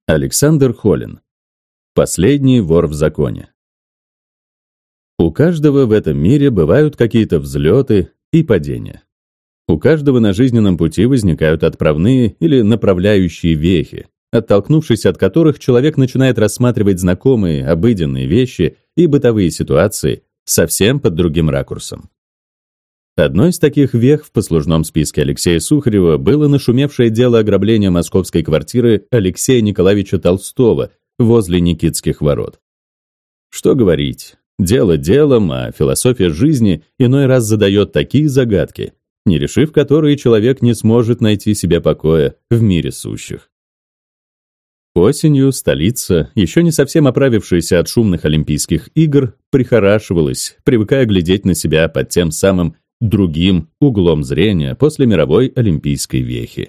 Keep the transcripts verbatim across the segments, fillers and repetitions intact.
Александр Холин. Последний вор в законе. У каждого в этом мире бывают какие-то взлеты и падения. У каждого на жизненном пути возникают отправные или направляющие вехи, оттолкнувшись от которых человек начинает рассматривать знакомые, обыденные вещи и бытовые ситуации совсем под другим ракурсом. Одной из таких вех в послужном списке Алексея Сухарева было нашумевшее дело ограбления московской квартиры Алексея Николаевича Толстого возле Никитских ворот. Что говорить, дело делом, а философия жизни иной раз задает такие загадки, не решив которые человек не сможет найти себе покоя в мире сущих. Осенью столица, еще не совсем оправившаяся от шумных Олимпийских игр, прихорашивалась, привыкая глядеть на себя под тем самым другим углом зрения после мировой олимпийской вехи.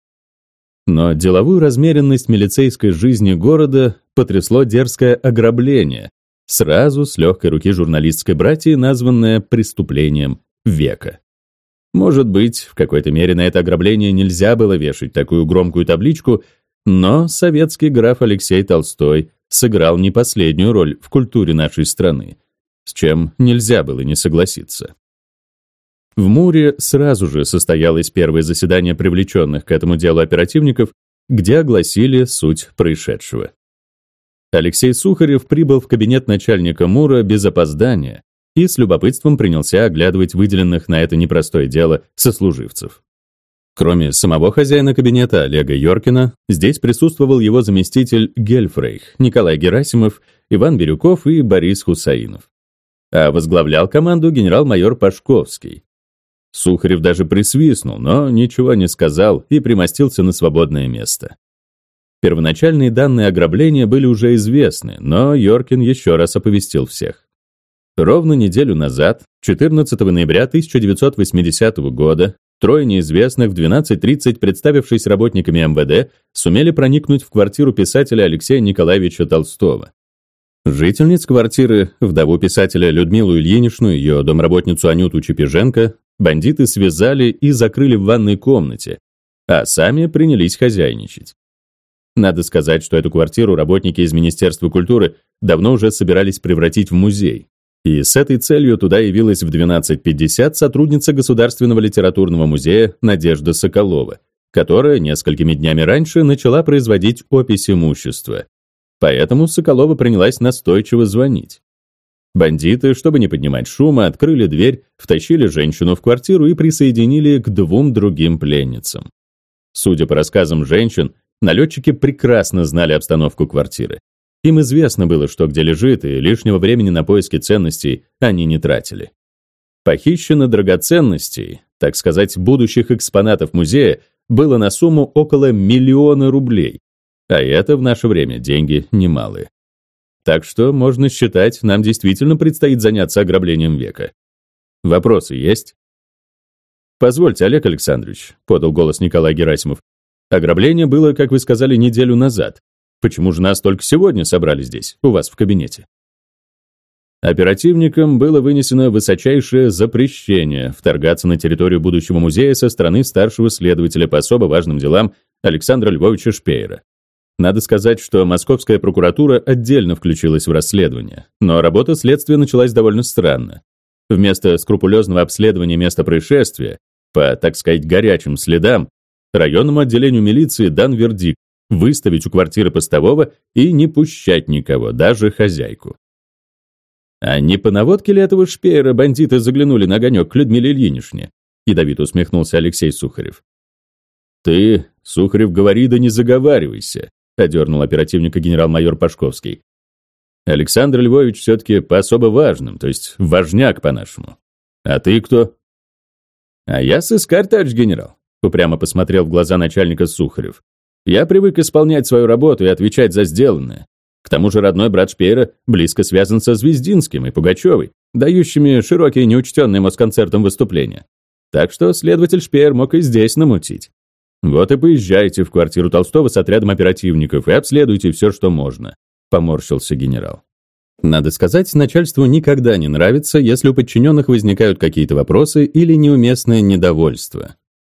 Но деловую размеренность милицейской жизни города потрясло дерзкое ограбление, сразу с легкой руки журналистской братьи, названное преступлением века. Может быть, в какой-то мере на это ограбление нельзя было вешать такую громкую табличку, но советский граф Алексей Толстой сыграл не последнюю роль в культуре нашей страны, с чем нельзя было не согласиться. В Муре сразу же состоялось первое заседание привлеченных к этому делу оперативников, где огласили суть происшедшего. Алексей Сухарев прибыл в кабинет начальника Мура без опоздания и с любопытством принялся оглядывать выделенных на это непростое дело сослуживцев. Кроме самого хозяина кабинета Олега Йоркина, здесь присутствовал его заместитель Гельфрейх, Николай Герасимов, Иван Бирюков и Борис Хусаинов. А возглавлял команду генерал-майор Пашковский. Сухарев даже присвистнул, но ничего не сказал и примостился на свободное место. Первоначальные данные ограбления были уже известны, но Йоркин еще раз оповестил всех. Ровно неделю назад, четырнадцатого ноября тысяча девятьсот восьмидесятого года, трое неизвестных в двенадцать тридцать, представившись работниками эм вэ дэ, сумели проникнуть в квартиру писателя Алексея Николаевича Толстого. Жительниц квартиры, вдову писателя Людмилу Ильиничну и ее домработницу Анюту Чепеженко, бандиты связали и закрыли в ванной комнате, а сами принялись хозяйничать. Надо сказать, что эту квартиру работники из Министерства культуры давно уже собирались превратить в музей. И с этой целью туда явилась в двенадцать пятьдесят сотрудница Государственного литературного музея Надежда Соколова, которая несколькими днями раньше начала производить опись имущества. Поэтому Соколова принялась настойчиво звонить. Бандиты, чтобы не поднимать шума, открыли дверь, втащили женщину в квартиру и присоединили к двум другим пленницам. Судя по рассказам женщин, налетчики прекрасно знали обстановку квартиры. Им известно было, что где лежит, и лишнего времени на поиски ценностей они не тратили. Похищено драгоценностей, так сказать, будущих экспонатов музея, было на сумму около миллиона рублей, а это в наше время деньги немалые. Так что, можно считать, нам действительно предстоит заняться ограблением века. Вопросы есть? «Позвольте, Олег Александрович», — подал голос Николай Герасимов. «Ограбление было, как вы сказали, неделю назад. Почему же нас только сегодня собрали здесь, у вас в кабинете?» Оперативникам было вынесено высочайшее запрещение вторгаться на территорию будущего музея со стороны старшего следователя по особо важным делам Александра Львовича Шпеера. Надо сказать, что московская прокуратура отдельно включилась в расследование, но работа следствия началась довольно странно. Вместо скрупулезного обследования места происшествия, по, так сказать, горячим следам, районному отделению милиции дан вердикт выставить у квартиры постового и не пущать никого, даже хозяйку. А не по наводке ли этого Шпеера бандиты заглянули на огонек к Людмиле Ильиничне? Ядовито усмехнулся Алексей Сухарев. «Ты, Сухарев, говори да не заговаривайся», — одернул оперативника генерал-майор Пашковский. «Александр Львович все-таки по особо важным, то есть важняк по-нашему. А ты кто?» «А я сыскарь, товарищ генерал», — упрямо посмотрел в глаза начальника Сухарев. «Я привык исполнять свою работу и отвечать за сделанное. К тому же родной брат Шпеера близко связан со Звездинским и Пугачевой, дающими широкие неучтенные Москонцертом выступления. Так что следователь Шпеер мог и здесь намутить. Вот и поезжайте в квартиру Толстого с отрядом оперативников и обследуйте все, что можно», — поморщился генерал. Надо сказать, начальству никогда не нравится, если у подчиненных возникают какие-то вопросы или неуместное недовольство.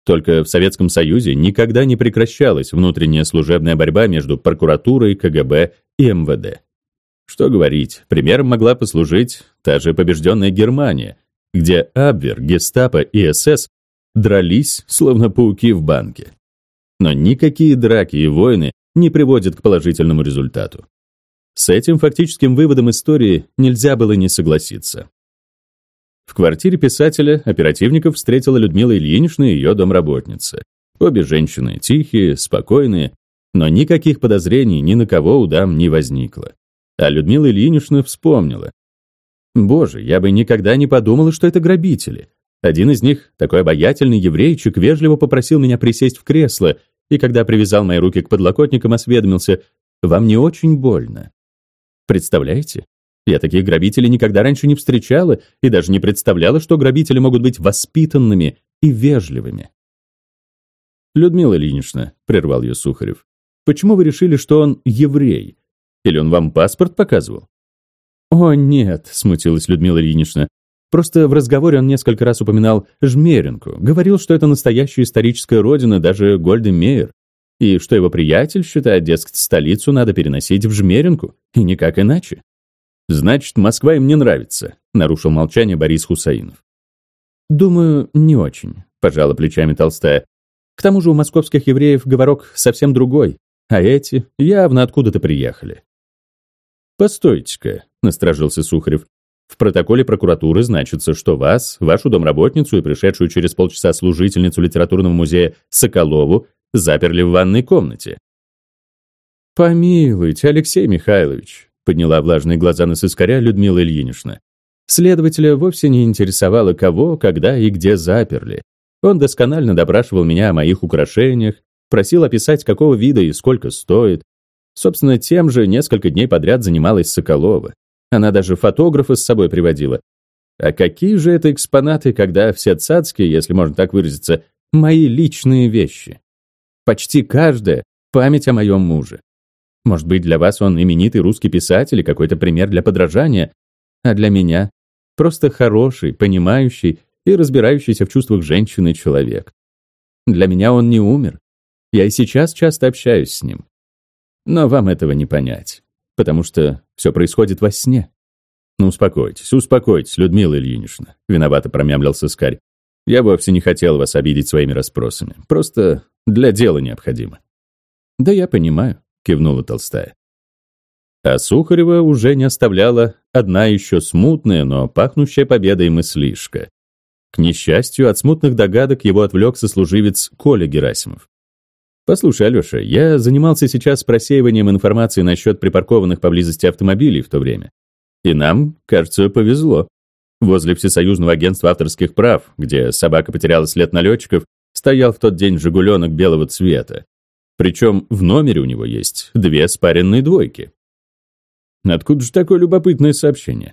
Только в Советском Союзе никогда не прекращалась внутренняя служебная борьба между прокуратурой, КГБ и эм вэ дэ. Что говорить, примером могла послужить та же побежденная Германия, где Абвер, Гестапо и эс эс дрались, словно пауки в банке. Но никакие драки и войны не приводят к положительному результату. С этим фактическим выводом истории нельзя было не согласиться. В квартире писателя оперативников встретила Людмила Ильинична и ее домработница. Обе женщины тихие, спокойные, но никаких подозрений ни на кого у дам не возникло. А Людмила Ильинична вспомнила. Боже, я бы никогда не подумала, что это грабители. Один из них, такой обаятельный еврейчик, вежливо попросил меня присесть в кресло, и когда привязал мои руки к подлокотникам, осведомился: «Вам не очень больно?» Представляете? Я таких грабителей никогда раньше не встречала и даже не представляла, что грабители могут быть воспитанными и вежливыми. «Людмила Ильинична», — прервал ее Сухарев, «почему вы решили, что он еврей? Или он вам паспорт показывал?» «О, нет», — смутилась Людмила Ильинична. «Просто в разговоре он несколько раз упоминал Жмеринку, говорил, что это настоящая историческая родина, даже Гольда Меир, и что его приятель считает, дескать, столицу надо переносить в Жмеринку, и никак иначе». «Значит, Москва им не нравится», — нарушил молчание Борис Хусаинов. «Думаю, не очень», — пожала плечами Толстая. «К тому же у московских евреев говорок совсем другой, а эти явно откуда-то приехали». «Постойте-ка», — насторожился Сухарев. «В протоколе прокуратуры значится, что вас, вашу домработницу и пришедшую через полчаса служительницу литературного музея Соколову заперли в ванной комнате». «Помилуйте, Алексей Михайлович», — подняла влажные глаза на сыскаря Людмила Ильинична. «Следователя вовсе не интересовало, кого, когда и где заперли. Он досконально допрашивал меня о моих украшениях, просил описать, какого вида и сколько стоит. Собственно, тем же несколько дней подряд занималась Соколова. Она даже фотографа с собой приводила. А какие же это экспонаты, когда все цацкие, если можно так выразиться, мои личные вещи? Почти каждая — память о моем муже. Может быть, для вас он именитый русский писатель и какой-то пример для подражания, а для меня — просто хороший, понимающий и разбирающийся в чувствах женщины человек. Для меня он не умер. Я и сейчас часто общаюсь с ним. Но вам этого не понять, потому что все происходит во сне». «Ну, успокойтесь, успокойтесь, Людмила Ильинична», — виновато промямлил сыскарь. «Я вовсе не хотел вас обидеть своими расспросами. Просто для дела необходимо». «Да я понимаю», — кивнула Толстая. А Сухарева уже не оставляла одна еще смутная, но пахнущая победой мыслишка. К несчастью, от смутных догадок его отвлек сослуживец Коля Герасимов. «Послушай, Алеша, я занимался сейчас просеиванием информации насчет припаркованных поблизости автомобилей в то время. И нам, кажется, повезло. Возле Всесоюзного агентства авторских прав, где собака потеряла след налетчиков, стоял в тот день «Жигуленок» белого цвета. Причем в номере у него есть две спаренные двойки». «Откуда же такое любопытное сообщение?»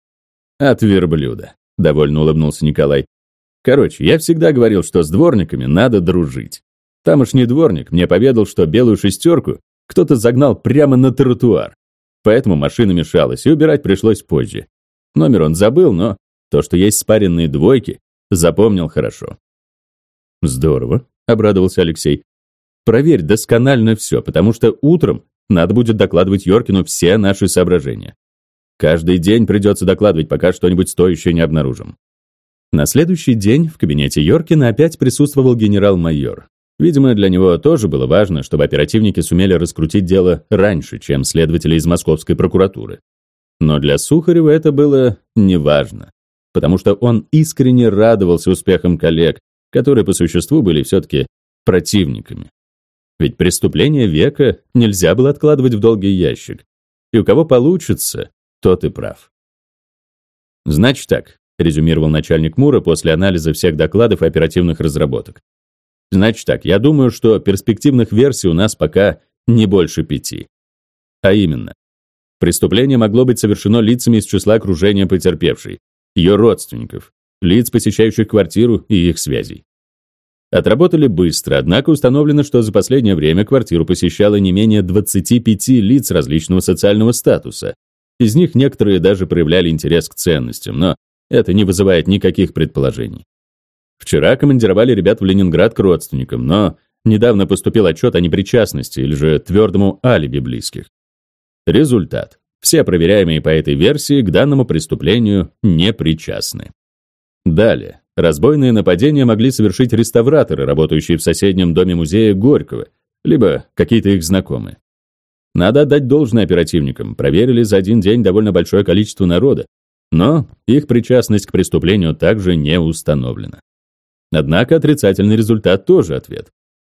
«От верблюда», — довольно улыбнулся Николай. «Короче, я всегда говорил, что с дворниками надо дружить. Тамошний дворник мне поведал, что белую шестерку кто-то загнал прямо на тротуар. Поэтому машина мешалась, и убирать пришлось позже. Номер он забыл, но то, что есть спаренные двойки, запомнил хорошо». «Здорово», — обрадовался Алексей. «Проверь досконально все, потому что утром надо будет докладывать Йоркину все наши соображения. Каждый день придется докладывать, пока что-нибудь стоящее не обнаружим». На следующий день в кабинете Йоркина опять присутствовал генерал-майор. Видимо, для него тоже было важно, чтобы оперативники сумели раскрутить дело раньше, чем следователи из Московской прокуратуры. Но для Сухарева это было неважно, потому что он искренне радовался успехам коллег, которые по существу были все-таки противниками. Ведь преступление века нельзя было откладывать в долгий ящик. И у кого получится, тот и прав. «Значит так», — резюмировал начальник МУРа после анализа всех докладов и оперативных разработок. «Значит так, я думаю, что перспективных версий у нас пока не больше пяти. А именно, преступление могло быть совершено лицами из числа окружения потерпевшей, ее родственников, лиц, посещающих квартиру и их связей. Отработали быстро, однако установлено, что за последнее время квартиру посещало не менее двадцати пяти лиц различного социального статуса. Из них некоторые даже проявляли интерес к ценностям, но это не вызывает никаких предположений. Вчера командировали ребят в Ленинград к родственникам, но недавно поступил отчет о непричастности или же твердому алиби близких. Результат. Все проверяемые по этой версии к данному преступлению не причастны. Далее. Разбойные нападения могли совершить реставраторы, работающие в соседнем доме музея Горького, либо какие-то их знакомые. Надо отдать должное оперативникам. Проверили за один день довольно большое количество народа, но их причастность к преступлению также не установлена. Однако отрицательный результат тоже ответ.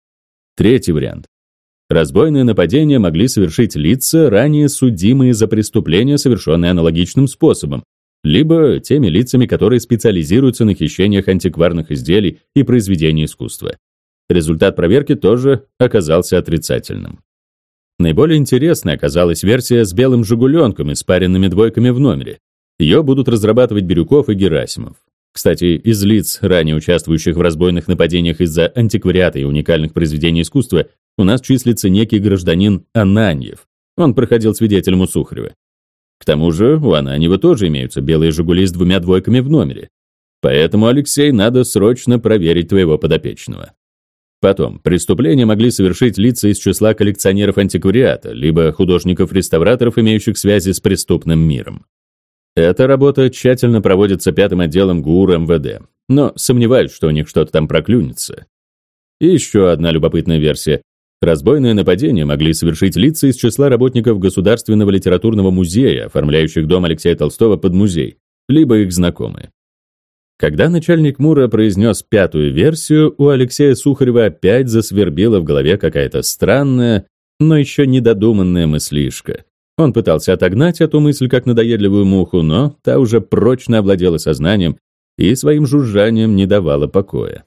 Третий вариант. Разбойные нападения могли совершить лица, ранее судимые за преступления, совершенные аналогичным способом, либо теми лицами, которые специализируются на хищениях антикварных изделий и произведений искусства. Результат проверки тоже оказался отрицательным. Наиболее интересной оказалась версия с белым «Жигуленком» и спаренными двойками в номере. Ее будут разрабатывать Бирюков и Герасимов. Кстати, из лиц, ранее участвующих в разбойных нападениях из-за антиквариата и уникальных произведений искусства, у нас числится некий гражданин Ананьев. Он проходил свидетелем у Сухарева. К тому же у Ананьева тоже имеются белые «Жигули» с двумя двойками в номере. Поэтому, Алексей, надо срочно проверить твоего подопечного. Потом, преступления могли совершить лица из числа коллекционеров антиквариата, либо художников-реставраторов, имеющих связи с преступным миром. Эта работа тщательно проводится пятым отделом ГУР МВД, но сомневаюсь, что у них что-то там проклюнется. И еще одна любопытная версия. Разбойные нападения могли совершить лица из числа работников Государственного литературного музея, оформляющих дом Алексея Толстого под музей, либо их знакомые. Когда начальник МУРа произнес пятую версию, у Алексея Сухарева опять засвербила в голове какая-то странная, но еще недодуманная мыслишка. Он пытался отогнать эту мысль как надоедливую муху, но та уже прочно овладела сознанием и своим жужжанием не давала покоя.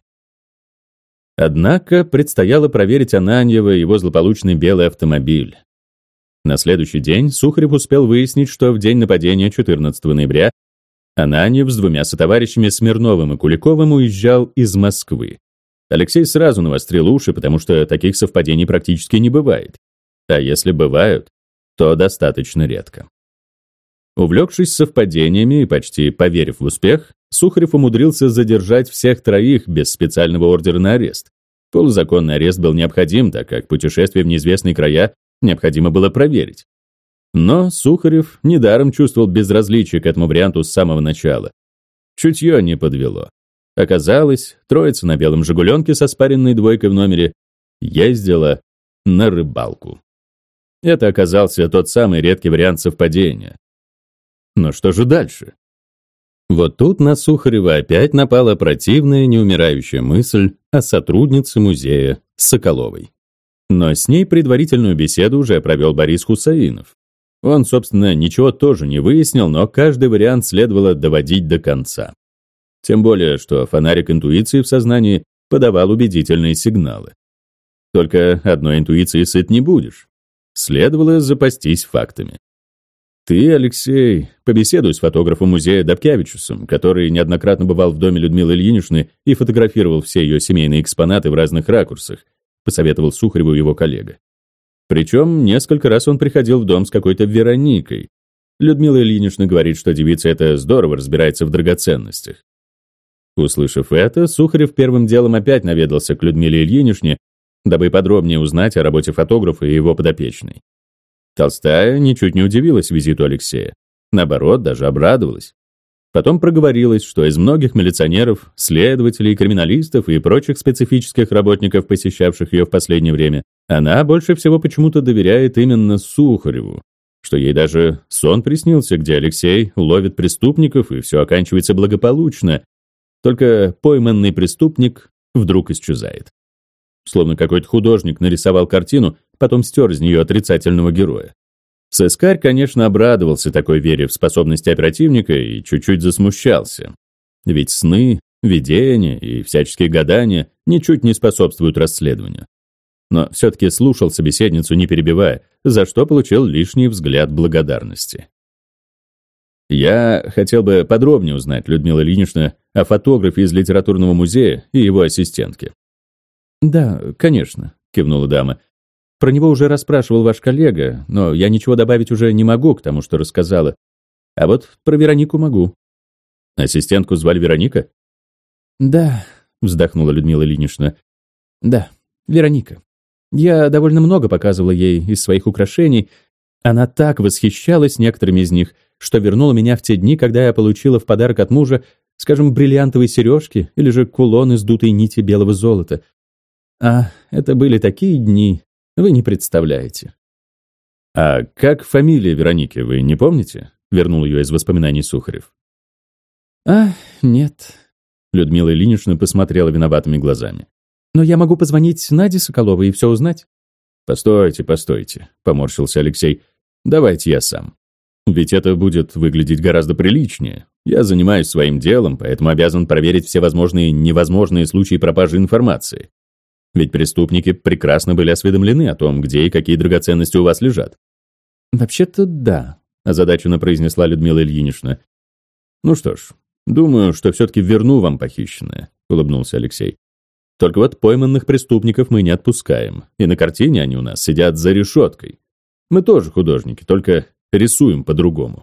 Однако предстояло проверить Ананьева и его злополучный белый автомобиль. На следующий день Сухарев успел выяснить, что в день нападения четырнадцатого ноября Ананьев с двумя сотоварищами Смирновым и Куликовым уезжал из Москвы. Алексей сразу навострил уши, потому что таких совпадений практически не бывает. А если бывают, то достаточно редко. Увлекшись совпадениями и почти поверив в успех, Сухарев умудрился задержать всех троих без специального ордера на арест. Полузаконный арест был необходим, так как путешествие в неизвестные края необходимо было проверить. Но Сухарев недаром чувствовал безразличие к этому варианту с самого начала. Чутье не подвело. Оказалось, троица на белом «Жигуленке» со спаренной двойкой в номере ездила на рыбалку. Это оказался тот самый редкий вариант совпадения. Но что же дальше? Вот тут на Сухарева опять напала противная, неумирающая мысль о сотруднице музея Соколовой. Но с ней предварительную беседу уже провел Борис Хусаинов. Он, собственно, ничего тоже не выяснил, но каждый вариант следовало доводить до конца. Тем более, что фонарик интуиции в сознании подавал убедительные сигналы. Только одной интуиции сыт не будешь. Следовало запастись фактами. Ты, Алексей, побеседуй с фотографом музея Добкевичусом, который неоднократно бывал в доме Людмилы Ильиничны и фотографировал все ее семейные экспонаты в разных ракурсах, посоветовал Сухареву его коллега. Причем несколько раз он приходил в дом с какой-то Вероникой. Людмила Ильинична говорит, что девица эта здорово разбирается в драгоценностях. Услышав это, Сухарев первым делом опять наведался к Людмиле Ильиничне, дабы подробнее узнать о работе фотографа и его подопечной. Толстая ничуть не удивилась визиту Алексея. Наоборот, даже обрадовалась. Потом проговорилась, что из многих милиционеров, следователей, криминалистов и прочих специфических работников, посещавших ее в последнее время, она больше всего почему-то доверяет именно Сухареву, что ей даже сон приснился, где Алексей ловит преступников, и все оканчивается благополучно, только пойманный преступник вдруг исчезает. Словно какой-то художник нарисовал картину, потом стер из нее отрицательного героя. Сыскарь, конечно, обрадовался такой вере в способности оперативника и чуть-чуть засмущался. Ведь сны, видения и всяческие гадания ничуть не способствуют расследованию. Но все-таки слушал собеседницу, не перебивая, за что получил лишний взгляд благодарности. Я хотел бы подробнее узнать, Людмила Ильинична, о фотографе из литературного музея и его ассистентке. «Да, конечно», — кивнула дама. «Про него уже расспрашивал ваш коллега, но я ничего добавить уже не могу к тому, что рассказала. А вот про Веронику могу». «Ассистентку звали Вероника?» «Да, вздохнула Людмила Ильинична. Да, Вероника. Я довольно много показывала ей из своих украшений. Она так восхищалась некоторыми из них, что вернула меня в те дни, когда я получила в подарок от мужа, скажем, бриллиантовые сережки или же кулон из дутой нити белого золота. А это были такие дни, вы не представляете. «А как фамилия Вероники, вы не помните?» — вернул ее из воспоминаний Сухарев. «А, нет». Людмила Ильинична посмотрела виноватыми глазами. «Но я могу позвонить Наде Соколовой и все узнать». «Постойте, постойте», — поморщился Алексей. «Давайте я сам. Ведь это будет выглядеть гораздо приличнее. Я занимаюсь своим делом, поэтому обязан проверить все возможные и невозможные случаи пропажи информации. Ведь преступники прекрасно были осведомлены о том, где и какие драгоценности у вас лежат». «Вообще-то да», — озадаченно произнесла Людмила Ильинична. «Ну что ж, думаю, что все-таки верну вам похищенное», — улыбнулся Алексей. «Только вот пойманных преступников мы не отпускаем, и на картине они у нас сидят за решеткой. Мы тоже художники, только рисуем по-другому».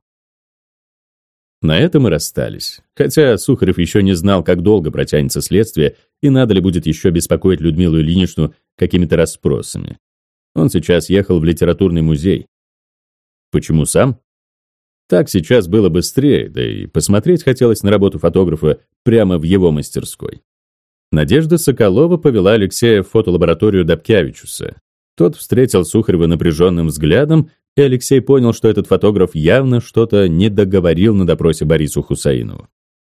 На этом и расстались, хотя Сухарев еще не знал, как долго протянется следствие и надо ли будет еще беспокоить Людмилу Ильиничну какими-то расспросами. Он сейчас ехал в литературный музей. Почему сам? Так сейчас было быстрее, да и посмотреть хотелось на работу фотографа прямо в его мастерской. Надежда Соколова повела Алексея в фотолабораторию Добкявичуса. Тот встретил Сухарева напряженным взглядом, и Алексей понял, что этот фотограф явно что-то не договорил на допросе Борису Хусаинову.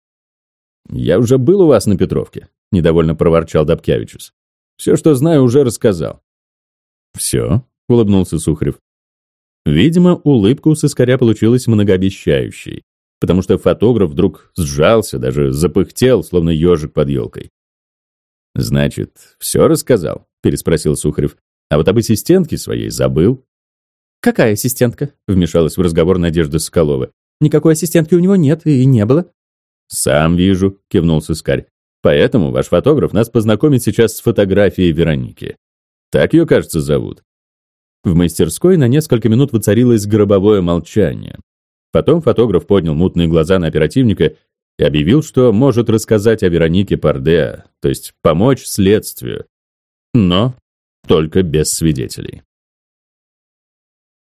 «Я уже был у вас на Петровке», — недовольно проворчал Добкявичус. «Все, что знаю, уже рассказал». «Все?» — улыбнулся Сухарев. Видимо, улыбка у сыскаря получилась многообещающей, потому что фотограф вдруг сжался, даже запыхтел, словно ежик под елкой. «Значит, все рассказал?» — переспросил Сухарев. «А вот об ассистентке своей забыл». «Какая ассистентка?» — вмешалась в разговор Надежда Соколова. «Никакой ассистентки у него нет и не было». «Сам вижу», — кивнул сыскарь. «Поэтому ваш фотограф нас познакомит сейчас с фотографией Вероники. Так ее, кажется, зовут». В мастерской на несколько минут воцарилось гробовое молчание. Потом фотограф поднял мутные глаза на оперативника и объявил, что может рассказать о Веронике Пардеа, то есть помочь следствию, но только без свидетелей.